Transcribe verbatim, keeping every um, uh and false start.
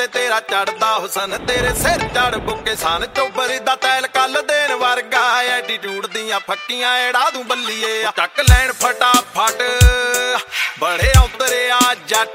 ਤੇ ਤੇਰਾ ਚੜਦਾ ਹੁਸਨ ਤੇਰੇ ਸਿਰ ਚੜ ਬੁੱਕੇ ਸਨ ਚੋਬਰ ਦਾ ਤੈਲ ਕੱਲ ਦੇਣ ਵਰਗਾ ਐਟੀਟਿਊਡ ਦੀਆਂ ਫੱਕੀਆਂ ਏੜਾ ਦੂੰ ਬੱਲੀਏ ਚੱਕ ਲੈਣ ਫਟਾਫਟ ਬੜੇ ਔਤਰਿਆ ਜੱਟ